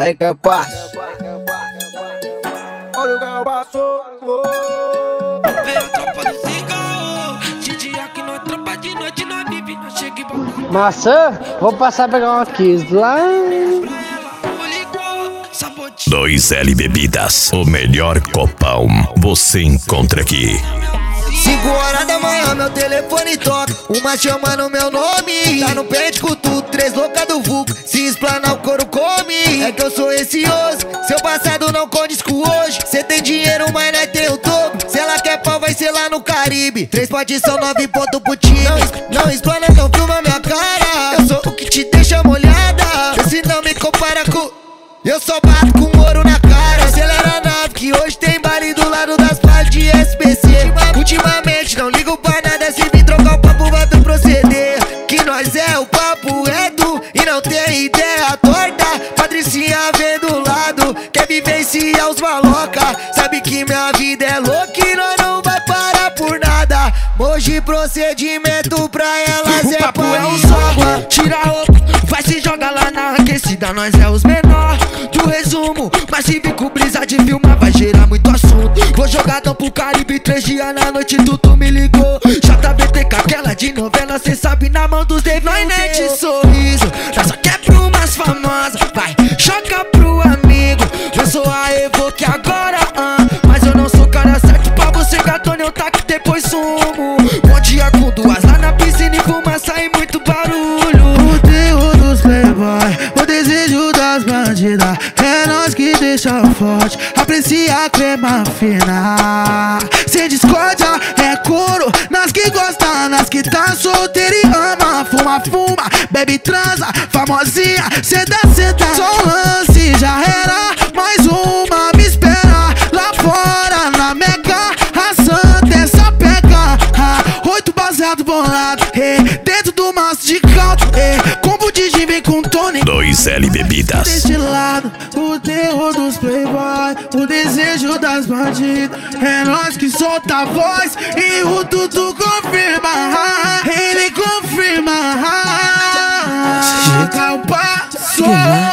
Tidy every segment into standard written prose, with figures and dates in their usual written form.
Aí que eu passo. Olha o que eu passo. Veio a tropa do cigarro. De dia que nós trampa, de noite nós vive. Nós chega e bota Maçã, vou passar a pegar uma Kiss lá. pra ela. O licor, sabote. 2L Bebidas, o melhor copão você encontra aqui. 5 horas da manhã meu telefone toca, uma chamando meu nome. Tá no pé de cututo, 3 louca do vulgo, se explanar o couro come. É que eu sou receoso, seu passado não condiz com hoje. Cê tem dinheiro, mas nós tem o dobro. Se ela quer pau, vai ser lá no Caribe. 3 potes são 9 pontos pro time. Não explana, não filma minha cara. Eu sou o que te deixa molhada. Se não me compara com... Eu só bato com ouro na cara. Acelera a nave que hoje tem baile do lado das partes de SPC. Ultimamente não ligo pra nada, se vir trocar o papo vai ter proceder. Que nós é o papo reto e não tem ideia torta. Patricinha vem do lado, quer vivenciar os maloca. Sabe que minha vida é louca e nós não vai parar por nada. Hoje procedimento pra elas O é papo é país. o sogro, tira a roupa, vai se jogar lá na aquecida. Nós é os menor do resumo, mas se vir com brisa de filmar vai gerar muito assunto. Vou jogadão pro Caribe, 3 dias na noite tu me ligou. JBTK, aquela de novela, cê sabe na mão dos Dave. Nós nem de sorriso, nós só quer pro umas famosas. Vai, choca pro amigo, eu sou a Evo que agora mas eu não sou cara certo pra você, gatone, eu taco depois sumo. Bom dia com 2 lá na piscina e fumaça e muito barulho. O terror dos playboy, o desejo das bandidas, é nós que deixa forte, aprecia a crema fina. Sem discórdia, é couro, nas que gostam, nas que tá solteira e ama. Fuma, bebe, transa, famosinha, senta. Só um lance, já era, mais uma me espera. Lá fora, na Meca, a santa essa pega. 8 baseado bolado, dentro do maço de caldo, combo de gin vem com Tony. 2L Bebidas. Deste lado, o terror dos playboy, o desejo das bandidas, é nós que solta a voz e o Dudu confirma, ele confirma. Chega o passo.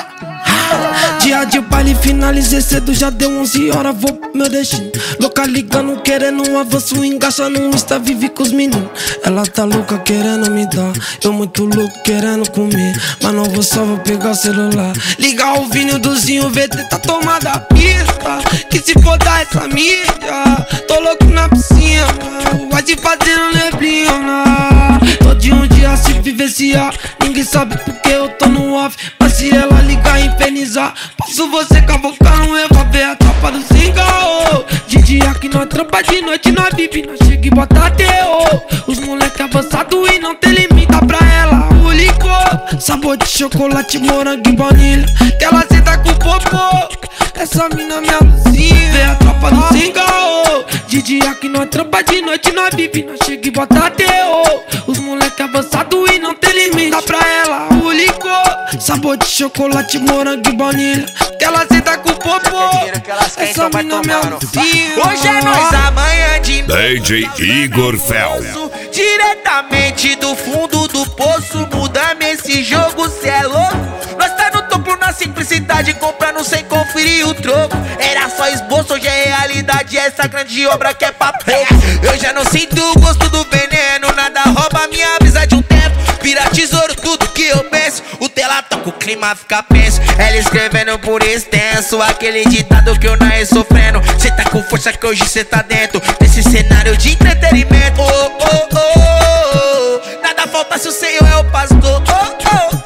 Dia de baile, finalizei cedo, já deu 11 horas, vou pro meu destino. Louca ligando, querendo um avanço, engaça no Insta, vive com os meninos. Ela tá louca querendo me dar, eu muito louco querendo comer, mas não vou só, vou pegar o celular. Ligar o vinho do Zinho, VT tá tomada a pista, que se foda essa mídia. Tô louco na piscina, vai te fazendo neblina. Todo dia um dia se vivenciar, ninguém sabe porque eu tô no off, mas se ela ligar e infernizar, posso você cavocar, não eu vou ver a tropa do cigarro. De dia que nós trampa, de noite nós vive, nós chega e bota terror. Os moleque avançado e não tem limita pra ela. O licor, sabor de chocolate, morango e baunilha, que ela senta com popô. Essa mina me alucina, vê a tropa do cigarro. De dia que nós trampa, de noite nós vive, nós chega e bota terror. Os moleque avançado e não tem limita pra ela. O licor, sabor de chocolate, morango e baunilha, que ela senta com popô. Essa mina me alucina. Hoje é nós, amanhã de DJ Igor Fel. diretamente do fundo do poço. Mudamos esse jogo, cê é louco. Nós tá no topo na simplicidade, comprando sem conferir o troco. Era só esboço, hoje é realidade, essa grande obra que é papel. Eu já não sinto o gosto do veneno, nada rouba minha brisa de um tempo. Vira tesouro tudo que eu penso, o tela toca, o clima fica penso. Ela escrevendo por extenso, aquele ditado que eu não sofrendo. Cê tá com força que hoje cê tá dentro desse cenário de entretenimento. Oh, oh, oh, oh. Nada falta se o Senhor é o pastor. Oh, oh,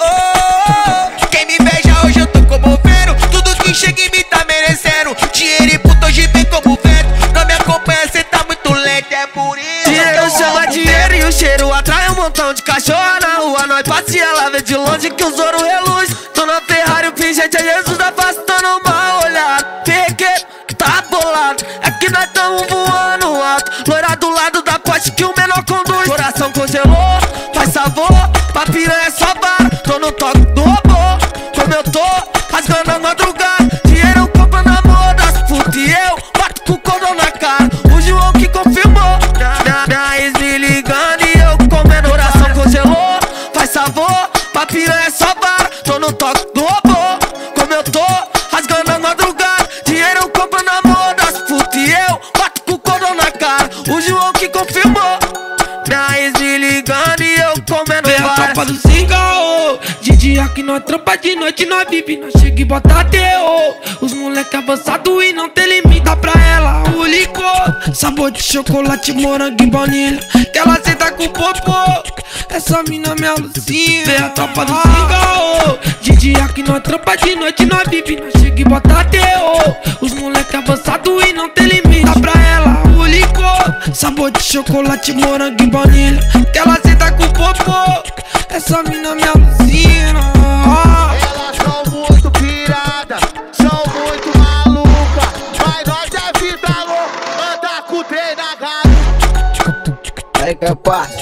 oh. Quem me veja hoje eu tô comovendo, tudo que chega em mim tá merecendo. Dinheiro e puto hoje vem como vento, não me acompanha, cê tá muito lento, é por isso. Dinheiro chama dinheiro e o cheiro atrai um montão de cachorro na rua. Nós passeia lá, vê de longe que os ouro reluz. Tô na Ferrari, o pingente é Jesus afastando uma olhada. Pequeno, tá bolado, é que nós tamo voando alto. Loira do lado da poste que o menor conduz. Coração congelou, faz sabor, pra piranha é só vara. Tô no toque do robô, como eu tô, rasgando a madrugada. Dinheiro comprando amor das putas e eu bato com o cordão na cara. O João que confirmou, minha ex me ligando e eu comendo. Coração congelou, faz sabor, pra piranha é só vara. Tô no toque do robô, como eu tô, confirmou. Minha ex me ligando e eu comendo Vem a várias. tropa do Singaô. De dia que nós trampa, de noite nós vive. Nós chega e bota teu. Os moleque avançado e não tem limite. Dá pra ela o licor, sabor de chocolate, morango e baunilha, que ela senta com popô. Essa mina me alucina. Vem a tropa do Singaô. De dia que nós trampa, de noite nós vive. Nós chega e bota teu. Os moleque avançado e não tem limite. Dá pra ela o licor, sabor de chocolate, morango e baunilha, que ela senta com popô. Essa mina me alucina. Elas são muito piradas, são muito malucas, mas nós é vida louca, anda com o trem na gata. Aí que é fácil.